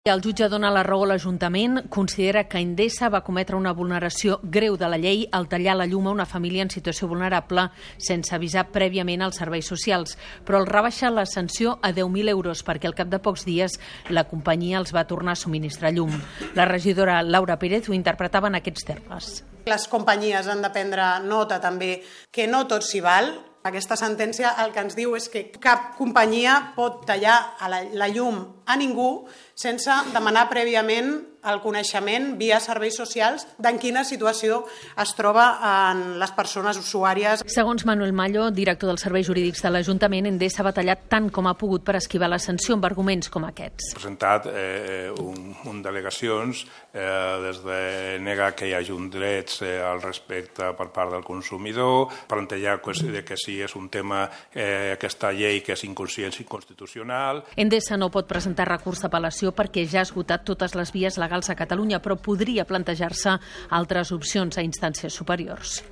El jutge dona la raó a l'Ajuntament, considera que Endesa va cometre una vulneració greu de la llei al tallar la llum a una família en situació vulnerable sense avisar prèviament als serveis socials, però el rebaixa la sanció a 10.000 euros perquè al cap de pocs dies la companyia els va tornar a subministrar llum. La regidora Laura Pérez ho interpretava en aquests termes. Les companyies han de prendre nota també que no tot s'hi val. Aquesta sentència el que ens diu és que cap companyia pot tallar la llum a ningú sense demanar prèviament el coneixement via serveis socials d'en quina situació es troba en les persones usuàries. Segons Manuel Mallo, director dels serveis jurídics de l'Ajuntament, Endesa ha batallat tant com ha pogut per esquivar la sanció amb arguments com aquests. Ha presentat al·legacions des de negar que hi hagi un drets al respecte per part del consumidor, plantejar que si és un tema aquesta llei que és inconscient i inconstitucional. Endesa no pot presentar recurs d'apel·lació perquè ja ha esgotat totes les vies legals a Catalunya, però podria plantejar-se altres opcions a instàncies superiors.